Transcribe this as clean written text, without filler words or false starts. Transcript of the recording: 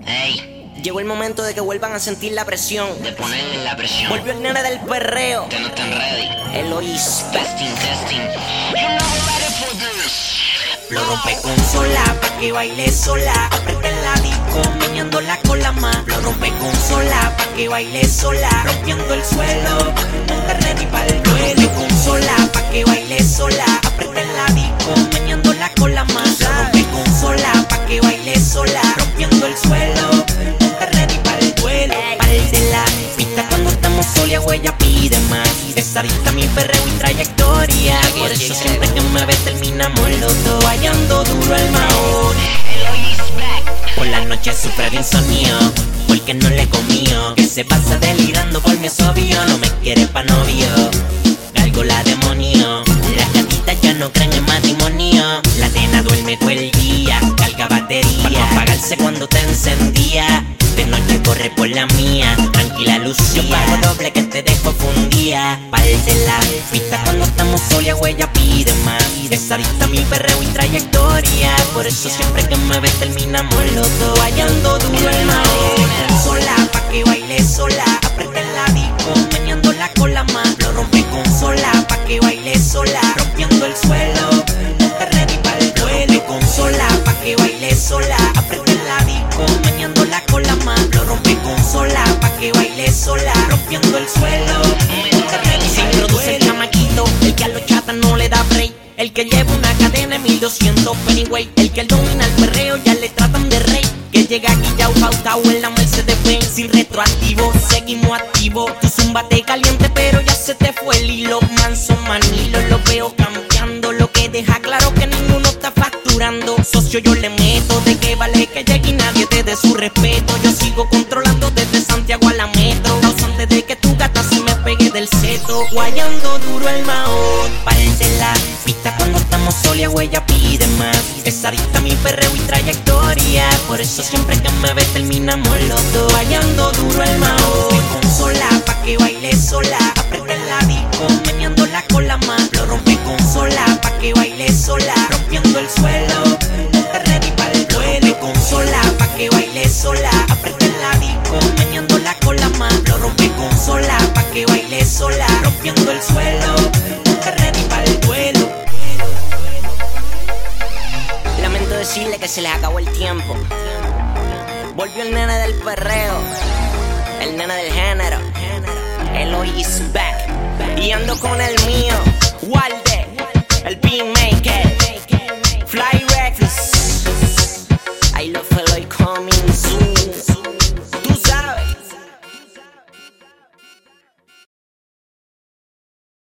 Ey, Llegó el momento de que vuelvan a sentir la presión. de ponerle la presión. Volvió el nene del perreo. Ustedes no están ready. Eloís. Testing, testing. You're not ready for this. Lo rompe con sola, pa' que baile sola. Aprieta en la disco, meneando la cola más. Lo rompe con sola, pa' que baile sola. Rompiendo el suelo, nunca ready para el duelo. Con sola, pa' que baile sola. Aprieta en la disco, meneando la cola más. Lo rompe con sola, pa' que baile sola. Rompiendo el suelo, nunca ready para el duelo. Pal de la pista cuando estamos sola, huella pide más. Esa dicta mi perreo y trayectoria. Por eso siempre que me ves terminamos los dos. Hallando duro el maón. Por la noche sufre de insomnio, porque no le comió. Que se pasa delirando por mi obvio. No me quiere pa' novio, cargo la demonio. Las gatitas ya no creen en matrimonio. La nena duerme todo el día, carga batería para no apagarse cuando te encendía. De noche corre por la mía, tranquila Lucía. Yo pago doble que te dejo fundida. Pal de la pista cuando estamos sola, huella pide más. Esa dicta mi perreo y trayectoria. Por eso siempre que me ves terminamos los dos. Hallando duro el maón. Sola, pa' que baile sola. Aprieta en la disco, meneando la cola más. Lo rompe con sola, pa' que baile sola. Rompiendo el suelo, nunca ready para el duelo. Con sola, pa' que baile sola. Aprieta en la disco, meneando la cola más. Lo rompe con sola, pa' que baile sola. Rompiendo el suelo, nunca ready. Se introduce el chamaquito, el que a los chatas no le da break. El que lleva una cadena en 1200 Pennyway. El que domina el perreo ya le tratan de rey. Que llega aquí ya pautao en la Mercedes-Benz. Sin retroactivo, seguimos activos. Tu zumba te caliente pero ya se te fue el hilo. Manso manilo, lo veo cambiando. Lo que deja claro que ninguno está facturando. Socio yo le meto, de que vale que llegue y nadie te dé su respeto. Yo sigo controlando desde Santiago a la metro. Causante de que tu gata se me pegue del seto. Guayando duro el maón. Parece la pista cuando estamos sola, huella pide más. Esa dicta mi perreo y trayectoria. Por eso siempre que me ves terminamos los dos. Hallando duro el maón. Con sola, pa' que baile sola. Aprieta en la disco, meneando la cola más. Lo rompe con sola, pa' que baile sola. Rompiendo el suelo, nunca ready para el duelo. Con sola, pa' que baile sola. Aprieta en la disco, meneando la cola más. Lo rompe con sola, pa' que baile sola. Rompiendo el suelo, nunca ready para el duelo. Lamento decirle que se les acabó el tiempo. Volvió el nene del perreo, el nene del género. Eloís back. Y ando con el mío, Walde, el beatmaker. Fly Reckless. I love Eloy coming soon.